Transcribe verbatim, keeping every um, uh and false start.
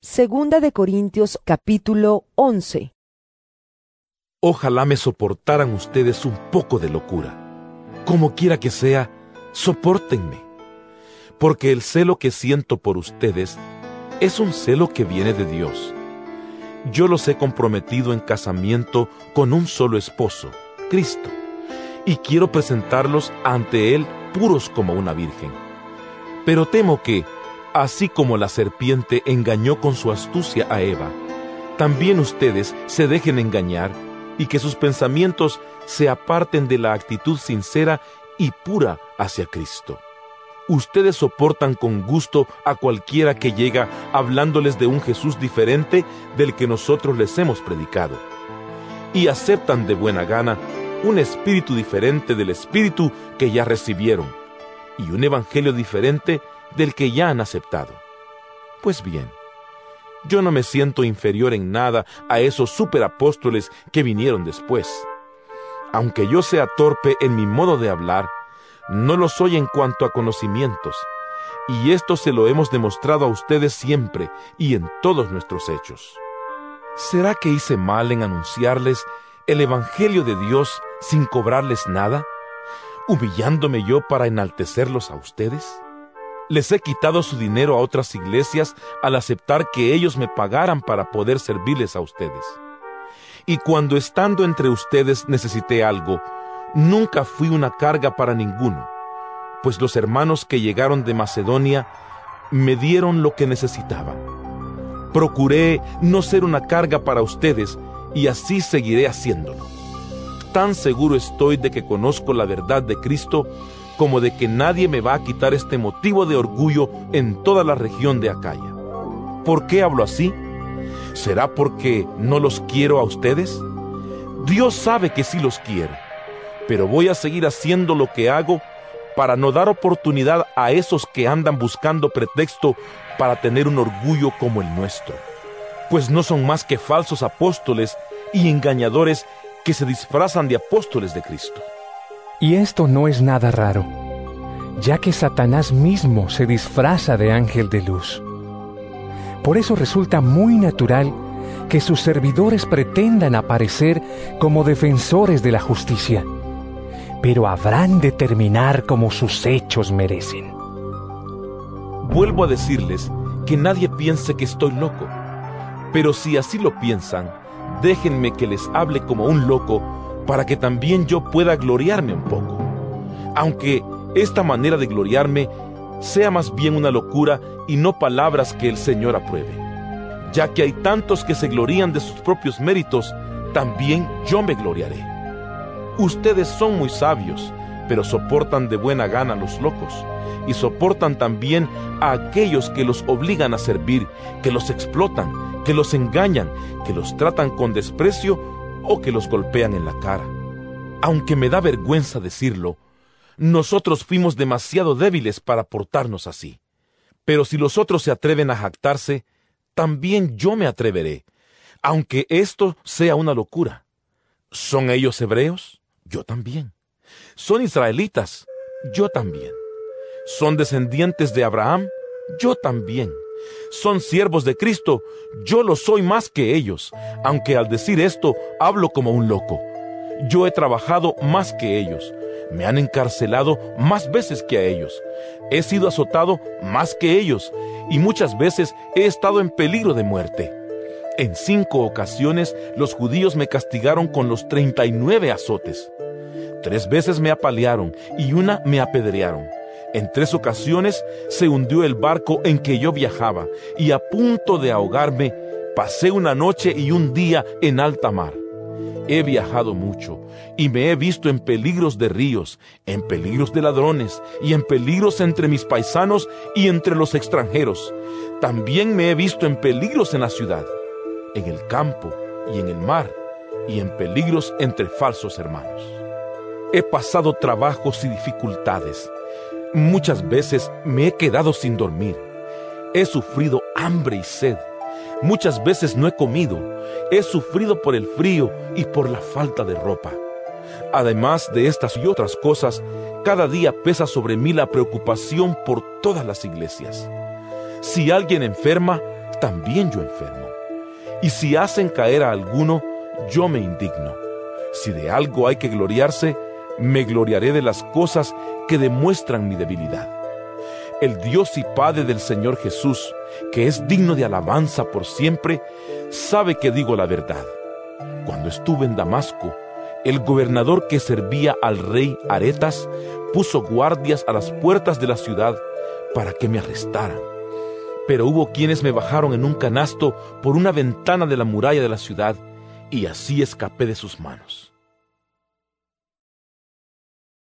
Segunda de Corintios capítulo once. Ojalá me soportaran ustedes un poco de locura. Como quiera que sea, sopórtenme. Porque el celo que siento por ustedes es un celo que viene de Dios. Yo los he comprometido en casamiento con un solo esposo, Cristo, y quiero presentarlos ante Él puros como una virgen. Pero temo que, así como la serpiente engañó con su astucia a Eva, también ustedes se dejen engañar y que sus pensamientos se aparten de la actitud sincera y pura hacia Cristo. Ustedes soportan con gusto a cualquiera que llega hablándoles de un Jesús diferente del que nosotros les hemos predicado, y aceptan de buena gana un espíritu diferente del espíritu que ya recibieron, y un evangelio diferente del que ya han aceptado. Pues bien, yo no me siento inferior en nada a esos superapóstoles que vinieron después. Aunque yo sea torpe en mi modo de hablar, no lo soy en cuanto a conocimientos, y esto se lo hemos demostrado a ustedes siempre y en todos nuestros hechos. ¿Será que hice mal en anunciarles el evangelio de Dios sin cobrarles nada, humillándome yo para enaltecerlos a ustedes? Les he quitado su dinero a otras iglesias al aceptar que ellos me pagaran para poder servirles a ustedes. Y cuando estando entre ustedes necesité algo, nunca fui una carga para ninguno, pues los hermanos que llegaron de Macedonia me dieron lo que necesitaban. Procuré no ser una carga para ustedes y así seguiré haciéndolo. Tan seguro estoy de que conozco la verdad de Cristo como de que nadie me va a quitar este motivo de orgullo en toda la región de Acaya. ¿Por qué hablo así? ¿Será porque no los quiero a ustedes? Dios sabe que sí los quiero, pero voy a seguir haciendo lo que hago para no dar oportunidad a esos que andan buscando pretexto para tener un orgullo como el nuestro, pues no son más que falsos apóstoles y engañadores que se disfrazan de apóstoles de Cristo. Y esto no es nada raro, ya que Satanás mismo se disfraza de ángel de luz. Por eso resulta muy natural que sus servidores pretendan aparecer como defensores de la justicia, pero habrán de terminar como sus hechos merecen. Vuelvo a decirles que nadie piense que estoy loco, pero si así lo piensan, déjenme que les hable como un loco, para que también yo pueda gloriarme un poco, aunque esta manera de gloriarme sea más bien una locura y no palabras que el Señor apruebe. Ya que hay tantos que se glorían de sus propios méritos, también yo me gloriaré. Ustedes son muy sabios, pero soportan de buena gana a los locos, y soportan también a aquellos que los obligan a servir, que los explotan, que los engañan, que los tratan con desprecio o que los golpean en la cara. Aunque me da vergüenza decirlo, nosotros fuimos demasiado débiles para portarnos así. Pero si los otros se atreven a jactarse, también yo me atreveré, aunque esto sea una locura. ¿Son ellos hebreos? Yo también. ¿Son israelitas? Yo también. ¿Son descendientes de Abraham? Yo también. ¿Son siervos de Cristo? Yo lo soy más que ellos, aunque al decir esto hablo como un loco. Yo he trabajado más que ellos, me han encarcelado más veces que a ellos, he sido azotado más que ellos, y muchas veces he estado en peligro de muerte. En cinco ocasiones los judíos me castigaron con los treinta y nueve azotes. Tres veces me apalearon y una me apedrearon. En tres ocasiones se hundió el barco en que yo viajaba, y a punto de ahogarme, pasé una noche y un día en alta mar. He viajado mucho, y me he visto en peligros de ríos, en peligros de ladrones, y en peligros entre mis paisanos y entre los extranjeros. También me he visto en peligros en la ciudad, en el campo y en el mar, y en peligros entre falsos hermanos. He pasado trabajos y dificultades. Muchas veces me he quedado sin dormir. He sufrido hambre y sed. Muchas veces no he comido. He sufrido por el frío y por la falta de ropa. Además de estas y otras cosas, cada día pesa sobre mí la preocupación por todas las iglesias. Si alguien enferma, también yo enfermo. Y si hacen caer a alguno, yo me indigno. Si de algo hay que gloriarse, me gloriaré de las cosas que demuestran mi debilidad. El Dios y Padre del Señor Jesús, que es digno de alabanza por siempre, sabe que digo la verdad. Cuando estuve en Damasco, el gobernador que servía al rey Aretas puso guardias a las puertas de la ciudad para que me arrestaran. Pero hubo quienes me bajaron en un canasto por una ventana de la muralla de la ciudad, y así escapé de sus manos.